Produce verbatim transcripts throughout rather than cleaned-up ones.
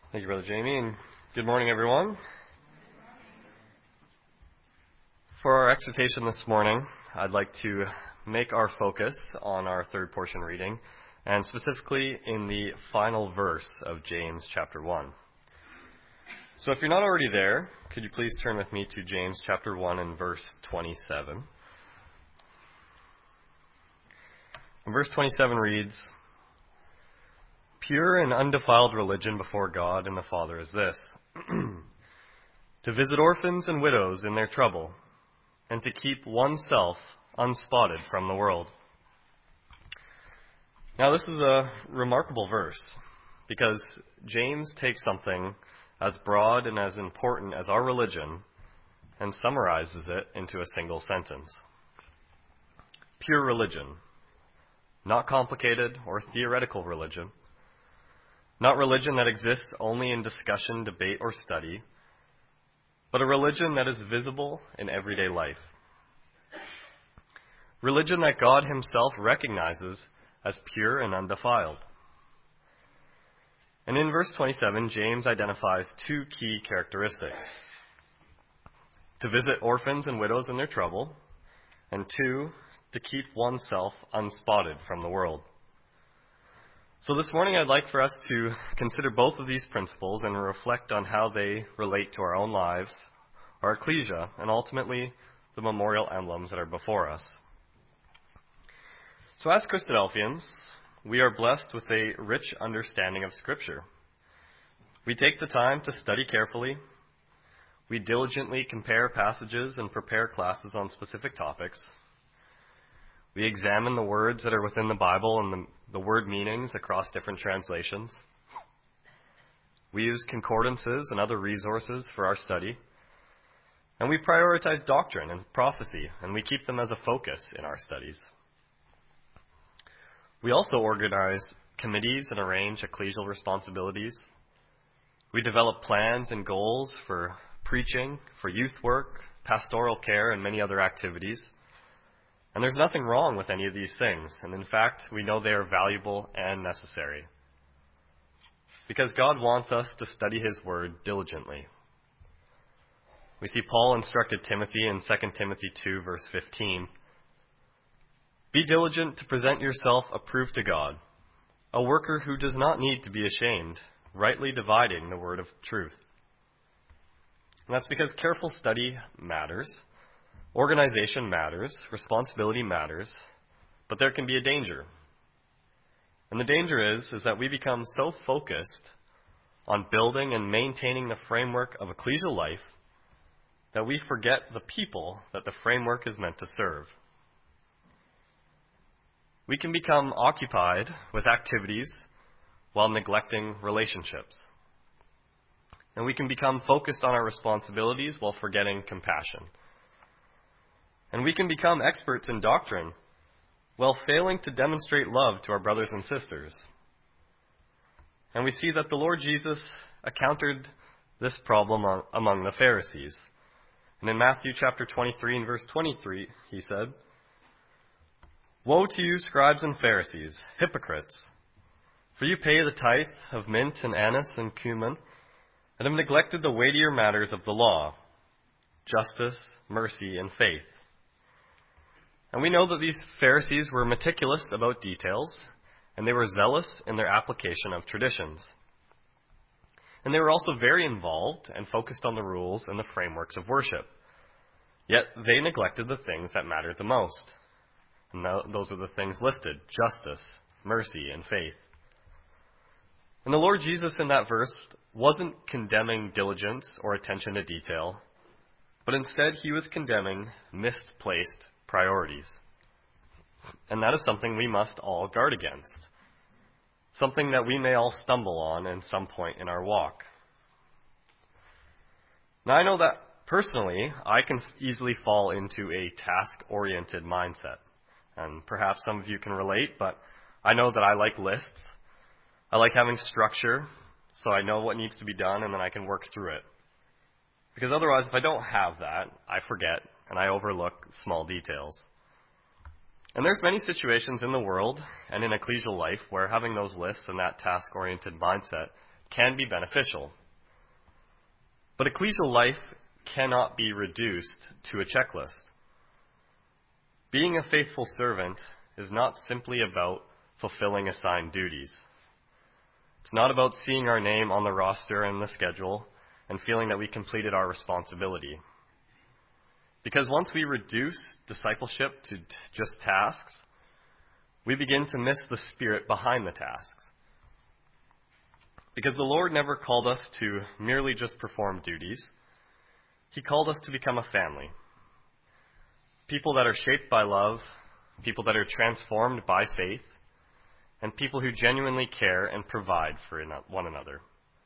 Thank you, Brother Jamie, and good morning, everyone. For our exhortation this morning, I'd like to make our focus on our third portion reading, and specifically in the final verse of James chapter one. So if you're not already there, could you please turn with me to James chapter one and verse twenty-seven. And verse twenty-seven reads, "Pure and undefiled religion before God and the Father is this, to visit orphans and widows in their trouble, and to keep oneself unspotted from the world." Now this is a remarkable verse, because James takes something as broad and as important as our religion and summarizes it into a single sentence. Pure religion, not complicated or theoretical religion, not religion that exists only in discussion, debate, or study, but a religion that is visible in everyday life. Religion that God himself recognizes as pure and undefiled. And in verse twenty-seven, James identifies two key characteristics: to visit orphans and widows in their trouble, and two, to keep oneself unspotted from the world. So this morning I'd like for us to consider both of these principles and reflect on how they relate to our own lives, our ecclesia, and ultimately the memorial emblems that are before us. So as Christadelphians, we are blessed with a rich understanding of Scripture. We take the time to study carefully. We diligently compare passages and prepare classes on specific topics. We examine the words that are within the Bible and the, the word meanings across different translations. We use concordances and other resources for our study. And we prioritize doctrine and prophecy, and we keep them as a focus in our studies. We also organize committees and arrange ecclesial responsibilities. We develop plans and goals for preaching, for youth work, pastoral care, and many other activities. And there's nothing wrong with any of these things. And in fact, we know they are valuable and necessary. Because God wants us to study his word diligently. We see Paul instructed Timothy in Second Timothy two, verse fifteen, "Be diligent to present yourself approved to God, a worker who does not need to be ashamed, rightly dividing the word of truth." And that's because careful study matters. Organization matters, responsibility matters, but there can be a danger. And the danger is, is that we become so focused on building and maintaining the framework of ecclesial life that we forget the people that the framework is meant to serve. We can become occupied with activities while neglecting relationships. And we can become focused on our responsibilities while forgetting compassion. And we can become experts in doctrine while failing to demonstrate love to our brothers and sisters. And we see that the Lord Jesus encountered this problem among the Pharisees. And in Matthew chapter twenty-three and verse twenty-three, he said, "Woe to you, scribes and Pharisees, hypocrites! For you pay the tithe of mint and anise and cumin, and have neglected the weightier matters of the law, justice, mercy, and faith." And we know that these Pharisees were meticulous about details, and they were zealous in their application of traditions. And they were also very involved and focused on the rules and the frameworks of worship. Yet they neglected the things that mattered the most. And those are the things listed: justice, mercy, and faith. And the Lord Jesus in that verse wasn't condemning diligence or attention to detail, but instead he was condemning misplaced priorities. And that is something we must all guard against. Something that we may all stumble on at some point in our walk. Now I know that personally, I can easily fall into a task-oriented mindset. And perhaps some of you can relate, but I know that I like lists. I like having structure, so I know what needs to be done and then I can work through it. Because otherwise, if I don't have that, I forget and I overlook small details. And there's many situations in the world and in ecclesial life where having those lists and that task-oriented mindset can be beneficial. But ecclesial life cannot be reduced to a checklist. Being a faithful servant is not simply about fulfilling assigned duties. It's not about seeing our name on the roster and the schedule and feeling that we completed our responsibility. Because once we reduce discipleship to just tasks, we begin to miss the spirit behind the tasks. Because the Lord never called us to merely just perform duties. He called us to become a family. People that are shaped by love, people that are transformed by faith, and people who genuinely care and provide for one another.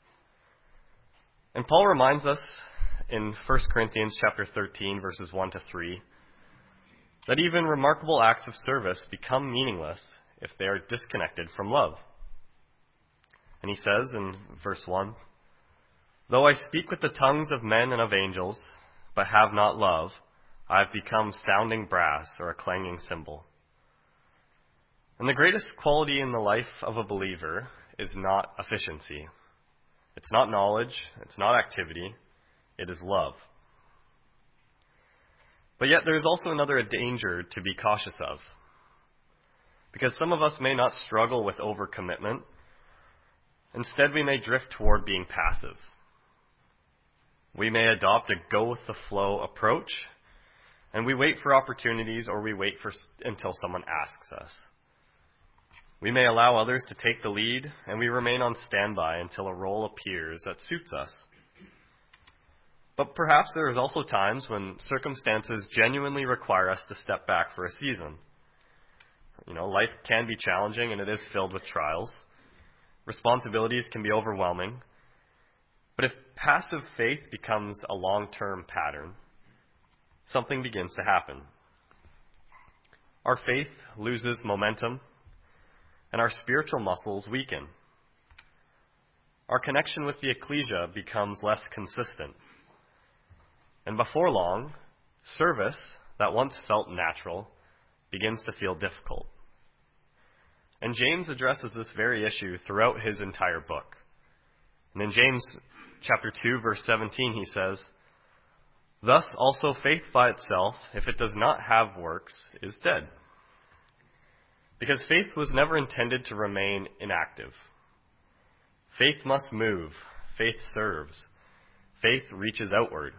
And Paul reminds us in First Corinthians chapter thirteen, verses one to three, that even remarkable acts of service become meaningless if they are disconnected from love. And he says in verse one, "Though I speak with the tongues of men and of angels, but have not love, I have become sounding brass or a clanging cymbal." And the greatest quality in the life of a believer is not efficiency. It's not knowledge. It's not activity. It is love. But yet there is also another danger to be cautious of. Because some of us may not struggle with overcommitment. Instead, we may drift toward being passive. We may adopt a go-with-the-flow approach, and we wait for opportunities or we wait for until someone asks us. We may allow others to take the lead, and we remain on standby until a role appears that suits us. But perhaps there is also times when circumstances genuinely require us to step back for a season. You know, life can be challenging, and it is filled with trials. Responsibilities can be overwhelming. But if passive faith becomes a long-term pattern, something begins to happen. Our faith loses momentum, and our spiritual muscles weaken. Our connection with the ecclesia becomes less consistent. And before long, service that once felt natural begins to feel difficult. And James addresses this very issue throughout his entire book. And in James chapter two, verse seventeen, he says, "Thus also faith by itself, if it does not have works, is dead." Because faith was never intended to remain inactive. Faith must move. Faith serves. Faith reaches outward.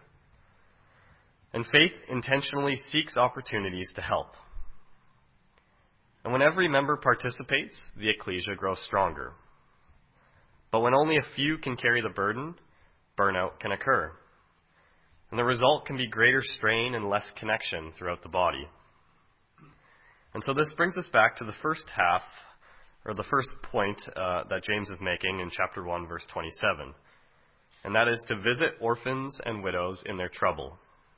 And faith intentionally seeks opportunities to help. And when every member participates, the ecclesia grows stronger. But when only a few can carry the burden, burnout can occur. And the result can be greater strain and less connection throughout the body. And so this brings us back to the first half, or the first point uh, that James is making in chapter one, verse twenty-seven. And that is to visit orphans and widows in their trouble.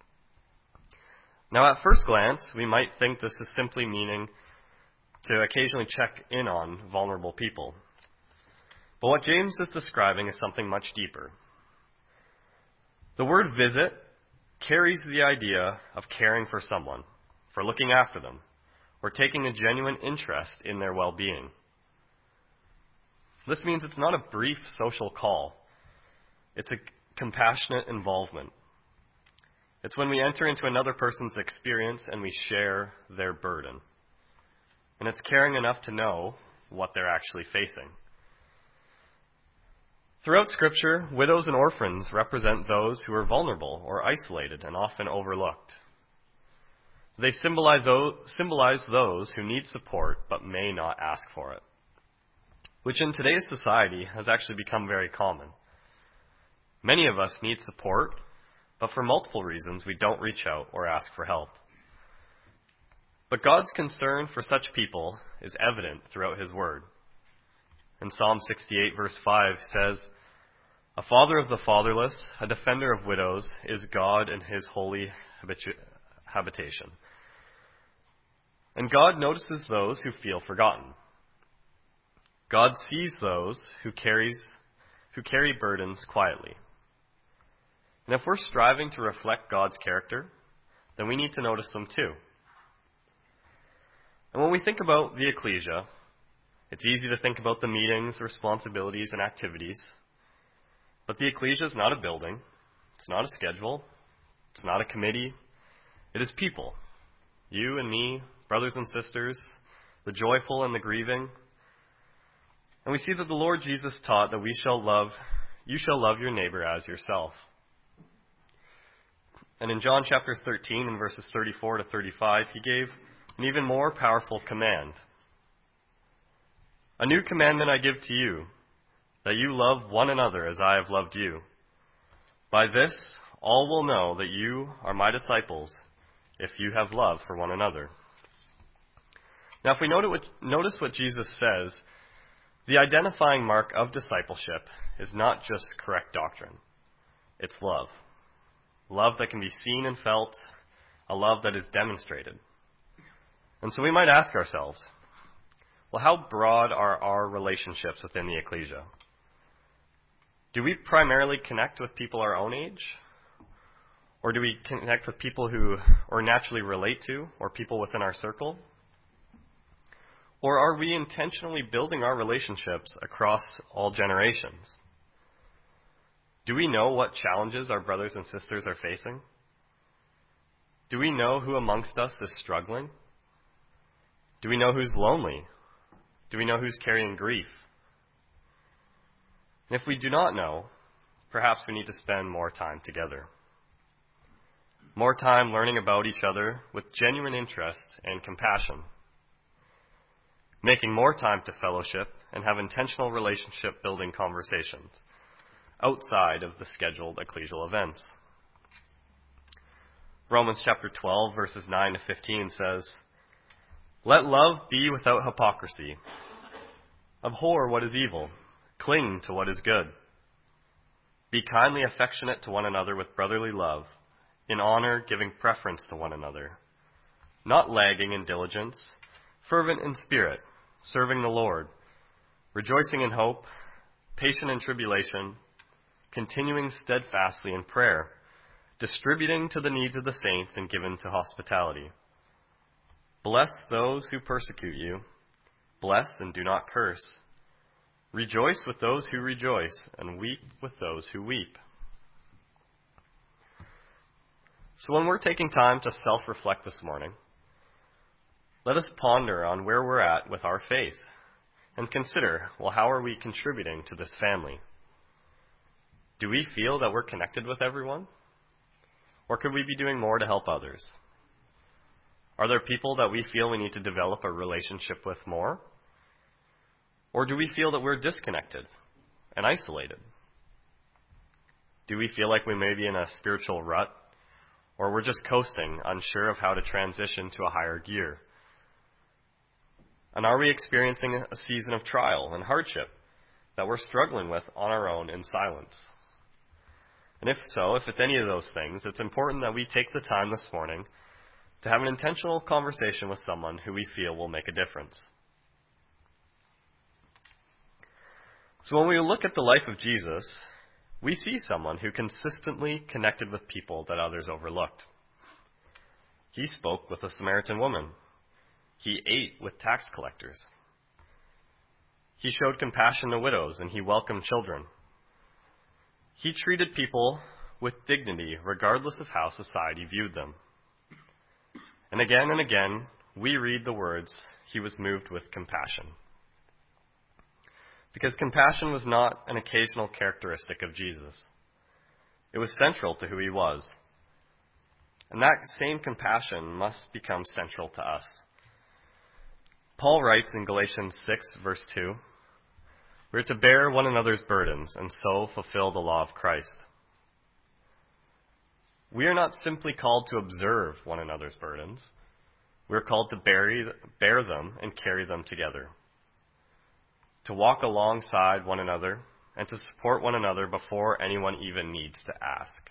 Now, at first glance, we might think this is simply meaning to occasionally check in on vulnerable people. But what James is describing is something much deeper. The word visit carries the idea of caring for someone, for looking after them, or taking a genuine interest in their well-being. This means it's not a brief social call. It's a compassionate involvement. It's when we enter into another person's experience and we share their burden. And it's caring enough to know what they're actually facing. Throughout Scripture, widows and orphans represent those who are vulnerable or isolated and often overlooked. They symbolize those, symbolize those who need support but may not ask for it, which in today's society has actually become very common. Many of us need support, but for multiple reasons we don't reach out or ask for help. But God's concern for such people is evident throughout His Word. In Psalm sixty-eight, verse five says, "A father of the fatherless, a defender of widows, is God in His holy habitu- habitation." And God notices those who feel forgotten. God sees those who carries who carry burdens quietly. And if we're striving to reflect God's character, then we need to notice them too. And when we think about the ecclesia, it's easy to think about the meetings, responsibilities, and activities. But the ecclesia is not a building. It's not a schedule. It's not a committee. It is people. You and me, brothers and sisters, the joyful and the grieving. And we see that the Lord Jesus taught that we shall love, you shall love your neighbor as yourself. And in John chapter thirteen, in verses thirty-four to thirty-five, he gave an even more powerful command. A new commandment I give to you, that you love one another as I have loved you. By this, all will know that you are my disciples, if you have love for one another. Now, if we notice what Jesus says, the identifying mark of discipleship is not just correct doctrine. It's love. Love that can be seen and felt, a love that is demonstrated. And so we might ask ourselves, well, how broad are our relationships within the ecclesia? Do we primarily connect with people our own age? Or do we connect with people who or naturally relate to, or people within our circle? Or are we intentionally building our relationships across all generations? Do we know what challenges our brothers and sisters are facing? Do we know who amongst us is struggling? Do we know who's lonely? Do we know who's carrying grief? And if we do not know, perhaps we need to spend more time together. More time learning about each other with genuine interest and compassion. Making more time to fellowship and have intentional relationship building conversations outside of the scheduled ecclesial events. Romans chapter twelve, verses nine to fifteen says, "Let love be without hypocrisy. Abhor what is evil. Cling to what is good. Be kindly affectionate to one another with brotherly love, in honor giving preference to one another, not lagging in diligence, fervent in spirit, serving the Lord, rejoicing in hope, patient in tribulation, continuing steadfastly in prayer, distributing to the needs of the saints and given to hospitality. Bless those who persecute you. Bless and do not curse. Rejoice with those who rejoice, and weep with those who weep." So when we're taking time to self-reflect this morning, let us ponder on where we're at with our faith and consider, well, how are we contributing to this family? Do we feel that we're connected with everyone? Or could we be doing more to help others? Are there people that we feel we need to develop a relationship with more? Or do we feel that we're disconnected and isolated? Do we feel like we may be in a spiritual rut? Or we're just coasting, unsure of how to transition to a higher gear? And are we experiencing a season of trial and hardship that we're struggling with on our own in silence? And if so, if it's any of those things, it's important that we take the time this morning to have an intentional conversation with someone who we feel will make a difference. So when we look at the life of Jesus, we see someone who consistently connected with people that others overlooked. He spoke with a Samaritan woman. He ate with tax collectors. He showed compassion to widows, and he welcomed children. He treated people with dignity, regardless of how society viewed them. And again and again, we read the words, "He was moved with compassion." Because compassion was not an occasional characteristic of Jesus. It was central to who he was. And that same compassion must become central to us. Paul writes in Galatians six, verse two, "We are to bear one another's burdens and so fulfill the law of Christ." We are not simply called to observe one another's burdens. We are called to bear, bear them and carry them together. To walk alongside one another and to support one another before anyone even needs to ask.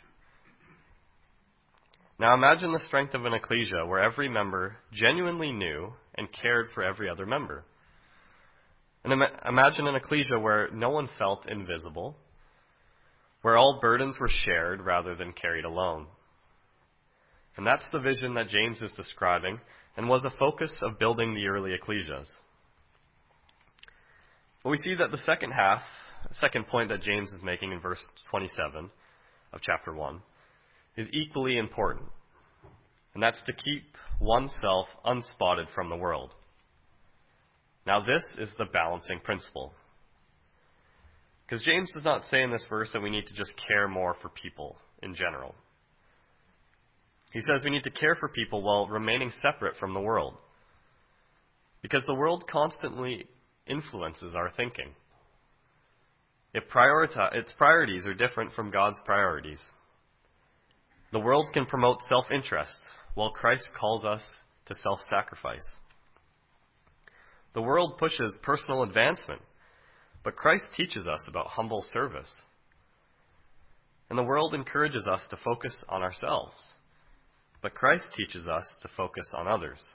Now imagine the strength of an ecclesia where every member genuinely knew and cared for every other member. And im- imagine an ecclesia where no one felt invisible, where all burdens were shared rather than carried alone. And that's the vision that James is describing and was a focus of building the early ecclesias. But we see that the second half second point that James is making in verse twenty-seven of chapter one is equally important, and that's to keep oneself unspotted from the world. Now this is the balancing principle. Because James does not say in this verse that we need to just care more for people in general. He says we need to care for people while remaining separate from the world. Because the world constantly influences our thinking. It prioritize, its priorities are different from God's priorities. The world can promote self-interest, while Christ calls us to self-sacrifice. The world pushes personal advancement, but Christ teaches us about humble service. And the world encourages us to focus on ourselves, but Christ teaches us to focus on others.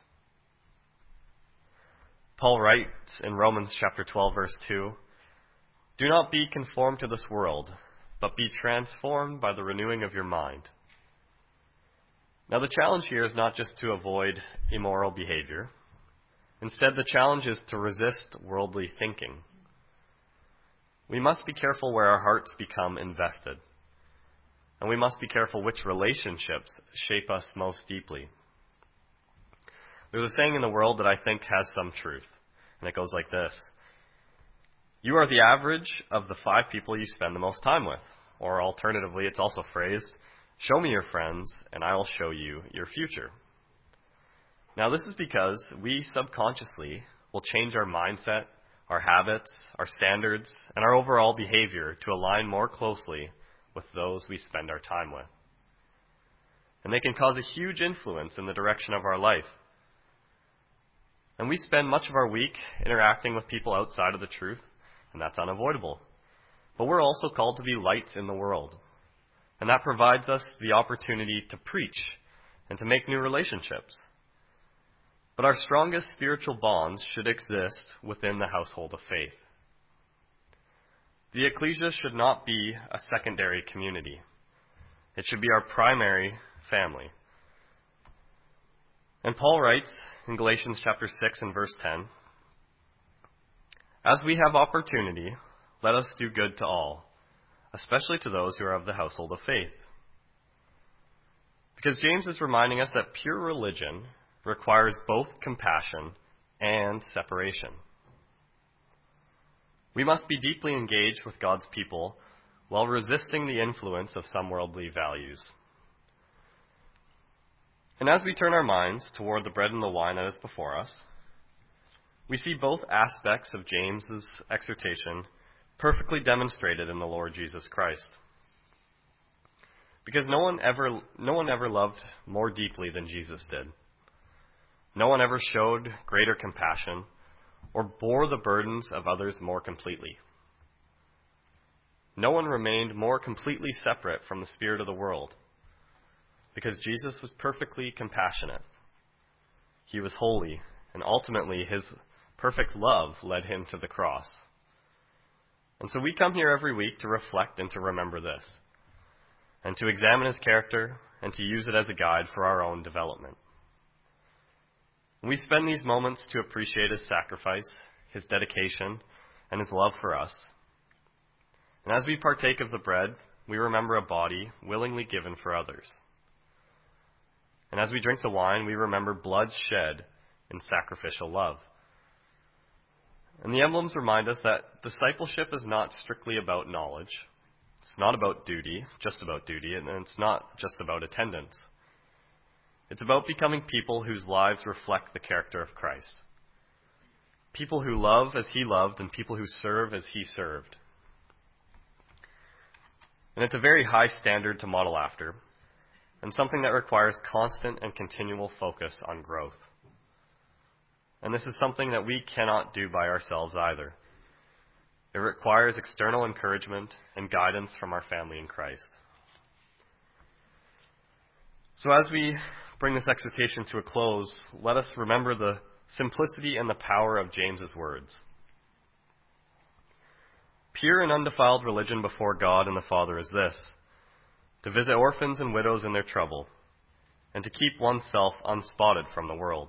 Paul writes in Romans chapter twelve, verse two, "Do not be conformed to this world, but be transformed by the renewing of your mind." Now the challenge here is not just to avoid immoral behavior. Instead, the challenge is to resist worldly thinking. We must be careful where our hearts become invested. And we must be careful which relationships shape us most deeply. There's a saying in the world that I think has some truth, and it goes like this. You are the average of the five people you spend the most time with. Or alternatively, it's also phrased, show me your friends, and I will show you your future. Now, this is because we subconsciously will change our mindset, our habits, our standards, and our overall behavior to align more closely with those we spend our time with. And they can cause a huge influence in the direction of our life. And we spend much of our week interacting with people outside of the truth, and that's unavoidable. But we're also called to be lights in the world. And that provides us the opportunity to preach and to make new relationships. But our strongest spiritual bonds should exist within the household of faith. The ecclesia should not be a secondary community. It should be our primary family. And Paul writes in Galatians chapter six and verse ten, "As we have opportunity, let us do good to all, especially to those who are of the household of faith." Because James is reminding us that pure religion requires both compassion and separation. We must be deeply engaged with God's people while resisting the influence of some worldly values. And as we turn our minds toward the bread and the wine that is before us, we see both aspects of James's exhortation perfectly demonstrated in the Lord Jesus Christ. Because no one ever, no one ever loved more deeply than Jesus did. No one ever showed greater compassion or bore the burdens of others more completely. No one remained more completely separate from the spirit of the world, because Jesus was perfectly compassionate. He was holy, and ultimately his perfect love led him to the cross. And so we come here every week to reflect and to remember this, and to examine his character and to use it as a guide for our own development. We spend these moments to appreciate his sacrifice, his dedication, and his love for us. And as we partake of the bread, we remember a body willingly given for others. And as we drink the wine, we remember blood shed in sacrificial love. And the emblems remind us that discipleship is not strictly about knowledge. It's not about duty, just about duty, and it's not just about attendance. It's about becoming people whose lives reflect the character of Christ. People who love as he loved and people who serve as he served. And it's a very high standard to model after, and something that requires constant and continual focus on growth. And this is something that we cannot do by ourselves either. It requires external encouragement and guidance from our family in Christ. So as we bring this exhortation to a close, let us remember the simplicity and the power of James's words. Pure and undefiled religion before God and the Father is this, to visit orphans and widows in their trouble, and to keep oneself unspotted from the world.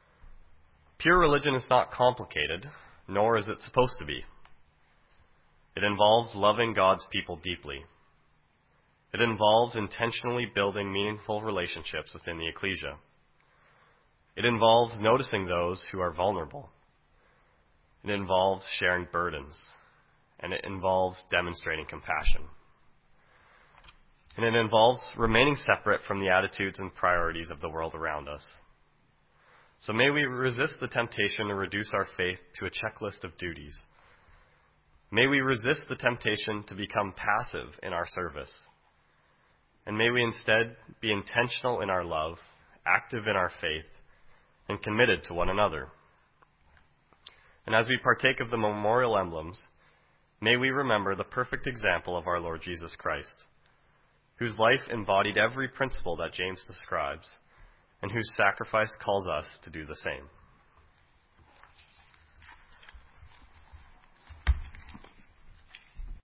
Pure religion is not complicated, nor is it supposed to be. It involves loving God's people deeply. It involves intentionally building meaningful relationships within the ecclesia. It involves noticing those who are vulnerable. It involves sharing burdens. And it involves demonstrating compassion. And it involves remaining separate from the attitudes and priorities of the world around us. So may we resist the temptation to reduce our faith to a checklist of duties. May we resist the temptation to become passive in our service. And may we instead be intentional in our love, active in our faith, and committed to one another. And as we partake of the memorial emblems, may we remember the perfect example of our Lord Jesus Christ, whose life embodied every principle that James describes, and whose sacrifice calls us to do the same.